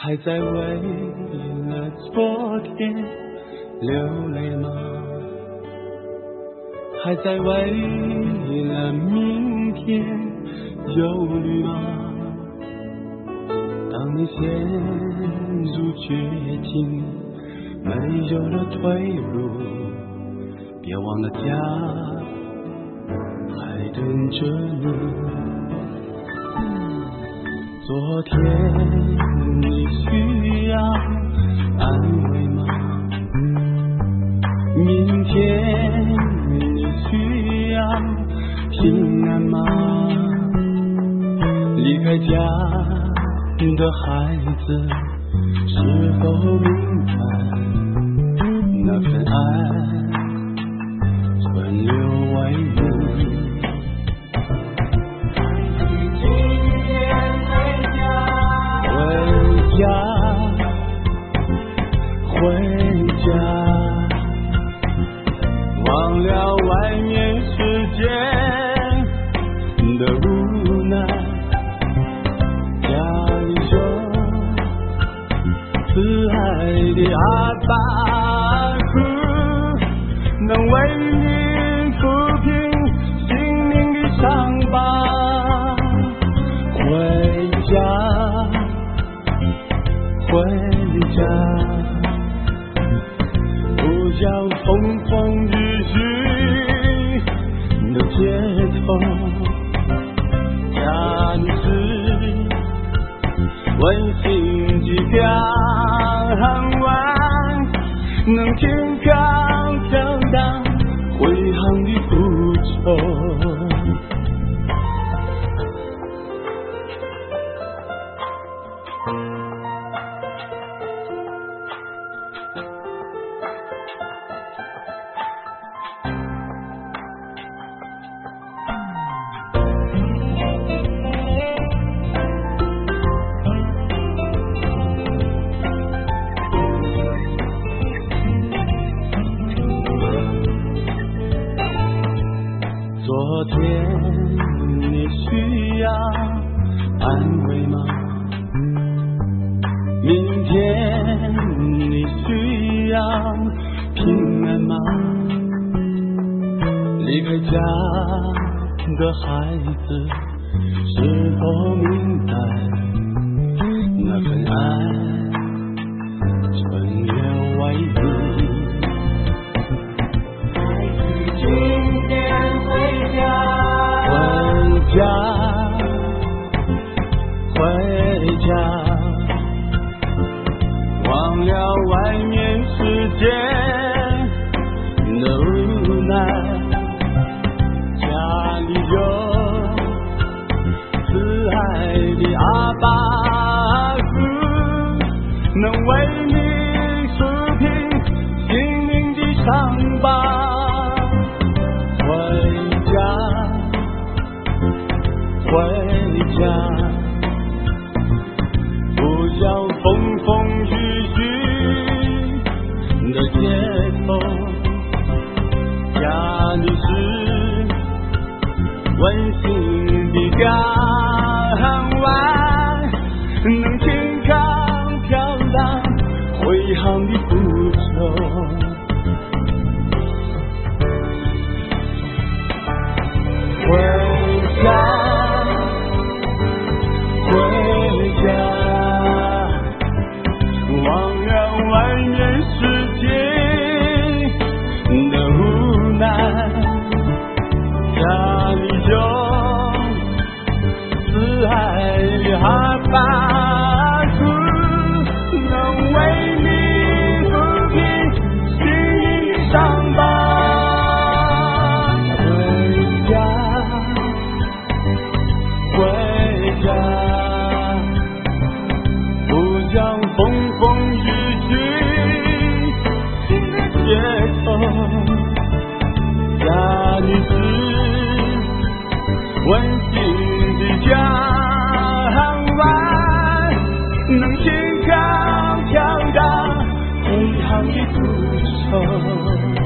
还在为了昨天流泪吗？还在为了明天忧虑吗？当你陷入绝境，没有了退路，别忘了家还等着你。昨天你需要安慰吗？明天你需要平安吗？离开家的孩子是否明白那份爱存留为你？回家，忘了外面世界的无奈，家里有慈爱的阿爸能为你抚平心灵的伤疤。回家，回家，不要风风雨雨的街头，家里是温馨的港湾，能健康飘荡回航的复仇。昨天你需要安慰吗？明天你需要平安吗？离开家的孩子是否明白那份爱存留为你？回家，回家，忘了外面世界的无奈，家里有慈爱的阿爸能为你抚平心灵的伤疤。回家，不要风风雨雨的街头，家里是温馨的港湾，能健康飘荡回航的复仇。回家，回家，忘了外面世界的无奈，家里有慈爱的阿爸能为你抚平心灵的伤疤。家里是温馨的港湾，能健康飘荡回航的复仇。